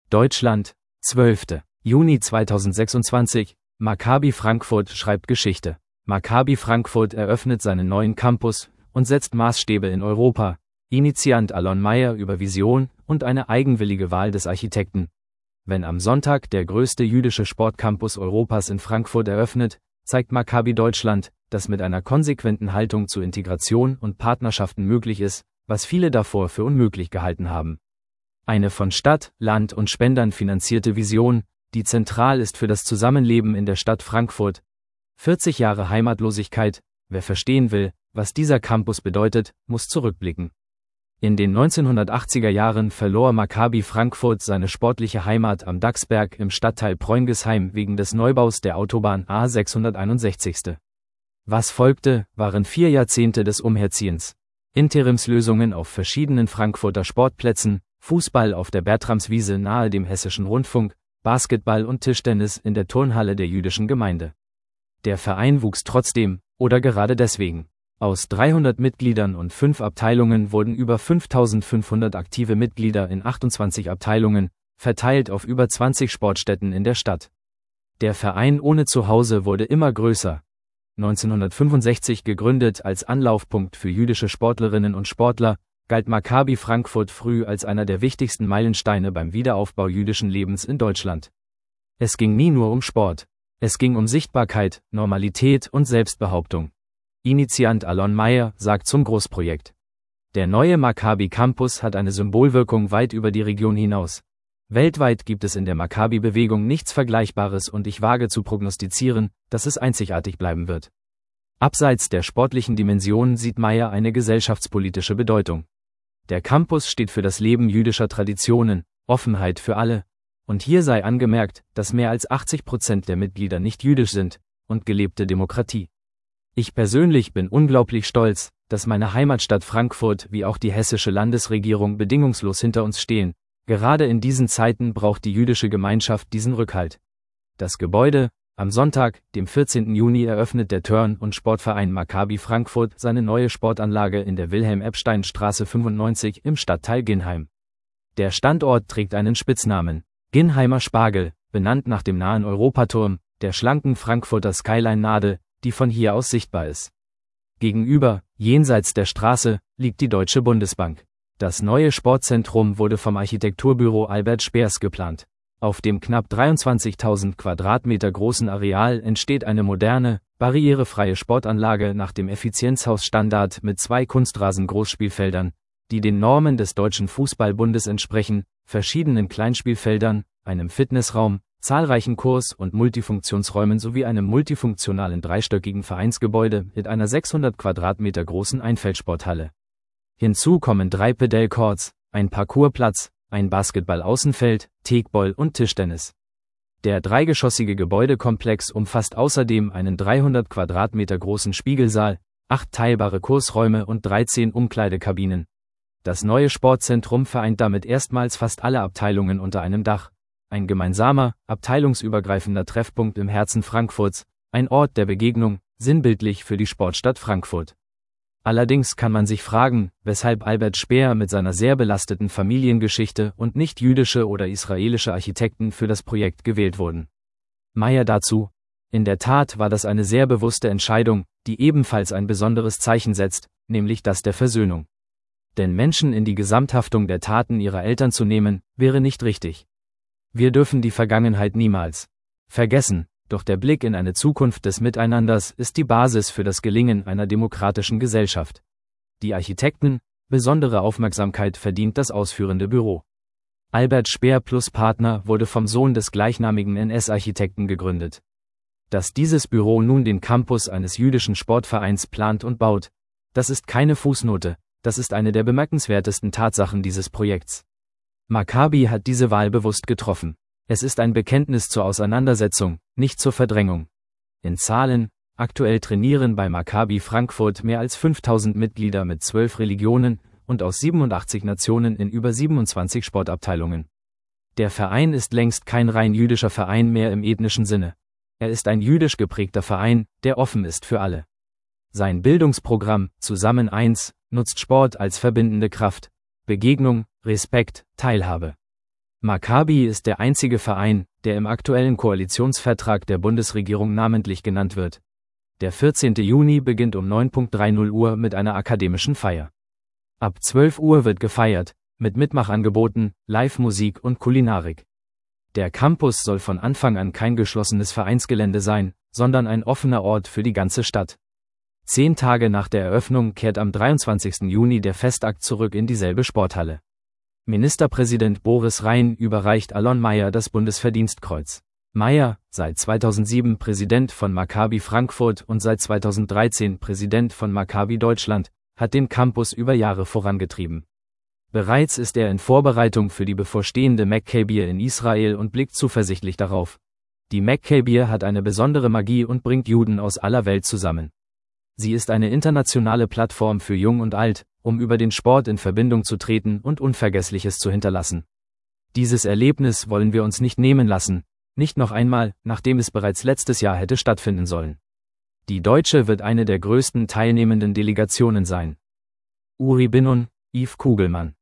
Deutschland, 12. Juni 2026, Maccabi Frankfurt schreibt Geschichte. Maccabi Frankfurt eröffnet seinen neuen Campus und setzt Maßstäbe in Europa. Initiant Alon Meyer über Vision und eine eigenwillige Wahl des Architekten. Wenn am Sonntag der größte jüdische Sportcampus Europas in Frankfurt eröffnet, zeigt Maccabi Deutschland, dass mit einer konsequenten Haltung zu Integration und Partnerschaften möglich ist, was viele davor für unmöglich gehalten haben. Eine von Stadt, Land und Spendern finanzierte Vision, die zentral ist für das Zusammenleben in der Stadt Frankfurt. 40 Jahre Heimatlosigkeit, wer verstehen will, was dieser Campus bedeutet, muss zurückblicken. In den 1980er Jahren verlor Maccabi Frankfurt seine sportliche Heimat am Dachsberg im Stadtteil Preungesheim wegen des Neubaus der Autobahn A661. Was folgte, waren 4 Jahrzehnte des Umherziehens. Interimslösungen auf verschiedenen Frankfurter Sportplätzen, Fußball auf der Bertramswiese nahe dem Hessischen Rundfunk, Basketball und Tischtennis in der Turnhalle der jüdischen Gemeinde. Der Verein wuchs trotzdem, oder gerade deswegen. Aus 300 Mitgliedern und 5 Abteilungen wurden über 5500 aktive Mitglieder in 28 Abteilungen, verteilt auf über 20 Sportstätten in der Stadt. Der Verein ohne Zuhause wurde immer größer. 1965 gegründet als Anlaufpunkt für jüdische Sportlerinnen und Sportler, galt Maccabi Frankfurt früh als einer der wichtigsten Meilensteine beim Wiederaufbau jüdischen Lebens in Deutschland. Es ging nie nur um Sport. Es ging um Sichtbarkeit, Normalität und Selbstbehauptung. Initiant Alon Meyer sagt zum Großprojekt: Der neue Maccabi Campus hat eine Symbolwirkung weit über die Region hinaus. Weltweit gibt es in der Maccabi-Bewegung nichts Vergleichbares und ich wage zu prognostizieren, dass es einzigartig bleiben wird. Abseits der sportlichen Dimension sieht Meyer eine gesellschaftspolitische Bedeutung. Der Campus steht für das Leben jüdischer Traditionen, Offenheit für alle. Und hier sei angemerkt, dass mehr als 80% der Mitglieder nicht jüdisch sind, und gelebte Demokratie. Ich persönlich bin unglaublich stolz, dass meine Heimatstadt Frankfurt wie auch die hessische Landesregierung bedingungslos hinter uns stehen. Gerade in diesen Zeiten braucht die jüdische Gemeinschaft diesen Rückhalt. Das Gebäude: Am Sonntag, dem 14. Juni eröffnet der Turn- und Sportverein Maccabi Frankfurt seine neue Sportanlage in der Wilhelm-Epstein-Straße 95 im Stadtteil Ginheim. Der Standort trägt einen Spitznamen: Ginheimer Spargel, benannt nach dem nahen Europaturm, der schlanken Frankfurter Skyline-Nadel, die von hier aus sichtbar ist. Gegenüber, jenseits der Straße, liegt die Deutsche Bundesbank. Das neue Sportzentrum wurde vom Architekturbüro Albert Speers geplant. Auf dem knapp 23.000 Quadratmeter großen Areal entsteht eine moderne, barrierefreie Sportanlage nach dem Effizienzhausstandard mit 2 Kunstrasen-Großspielfeldern, die den Normen des Deutschen Fußballbundes entsprechen, verschiedenen Kleinspielfeldern, einem Fitnessraum, zahlreichen Kurs- und Multifunktionsräumen sowie einem multifunktionalen dreistöckigen Vereinsgebäude mit einer 600 Quadratmeter großen Einfeldsporthalle. Hinzu kommen 3 Padel-Courts, ein Parkourplatz, ein Basketball-Außenfeld, Tegball und Tischtennis. Der dreigeschossige Gebäudekomplex umfasst außerdem einen 300 Quadratmeter großen Spiegelsaal, 8 teilbare Kursräume und 13 Umkleidekabinen. Das neue Sportzentrum vereint damit erstmals fast alle Abteilungen unter einem Dach. Ein gemeinsamer, abteilungsübergreifender Treffpunkt im Herzen Frankfurts, ein Ort der Begegnung, sinnbildlich für die Sportstadt Frankfurt. Allerdings kann man sich fragen, weshalb Albert Speer mit seiner sehr belasteten Familiengeschichte und nicht jüdische oder israelische Architekten für das Projekt gewählt wurden. Meyer dazu: In der Tat war das eine sehr bewusste Entscheidung, die ebenfalls ein besonderes Zeichen setzt, nämlich das der Versöhnung. Denn Menschen in die Gesamthaftung der Taten ihrer Eltern zu nehmen, wäre nicht richtig. Wir dürfen die Vergangenheit niemals vergessen, doch der Blick in eine Zukunft des Miteinanders ist die Basis für das Gelingen einer demokratischen Gesellschaft. Die Architekten: Besondere Aufmerksamkeit verdient das ausführende Büro. Albert Speer plus Partner wurde vom Sohn des gleichnamigen NS-Architekten gegründet. Dass dieses Büro nun den Campus eines jüdischen Sportvereins plant und baut, das ist keine Fußnote, das ist eine der bemerkenswertesten Tatsachen dieses Projekts. Maccabi hat diese Wahl bewusst getroffen. Es ist ein Bekenntnis zur Auseinandersetzung, nicht zur Verdrängung. In Zahlen: Aktuell trainieren bei Maccabi Frankfurt mehr als 5000 Mitglieder mit 12 Religionen und aus 87 Nationen in über 27 Sportabteilungen. Der Verein ist längst kein rein jüdischer Verein mehr im ethnischen Sinne. Er ist ein jüdisch geprägter Verein, der offen ist für alle. Sein Bildungsprogramm Zusammen 1 nutzt Sport als verbindende Kraft: Begegnung, Respekt, Teilhabe. Maccabi ist der einzige Verein, der im aktuellen Koalitionsvertrag der Bundesregierung namentlich genannt wird. Der 14. Juni beginnt um 9:30 Uhr mit einer akademischen Feier. Ab 12 Uhr wird gefeiert, mit Mitmachangeboten, Live-Musik und Kulinarik. Der Campus soll von Anfang an kein geschlossenes Vereinsgelände sein, sondern ein offener Ort für die ganze Stadt. 10 Tage nach der Eröffnung kehrt am 23. Juni der Festakt zurück in dieselbe Sporthalle. Ministerpräsident Boris Rhein überreicht Alon Meyer das Bundesverdienstkreuz. Meyer, seit 2007 Präsident von Maccabi Frankfurt und seit 2013 Präsident von Maccabi Deutschland, hat den Campus über Jahre vorangetrieben. Bereits ist er in Vorbereitung für die bevorstehende Maccabier in Israel und blickt zuversichtlich darauf. Die Maccabier hat eine besondere Magie und bringt Juden aus aller Welt zusammen. Sie ist eine internationale Plattform für Jung und Alt, um über den Sport in Verbindung zu treten und Unvergessliches zu hinterlassen. Dieses Erlebnis wollen wir uns nicht nehmen lassen, nicht noch einmal, nachdem es bereits letztes Jahr hätte stattfinden sollen. Die deutsche wird eine der größten teilnehmenden Delegationen sein. Uri Binnon, Yves Kugelmann.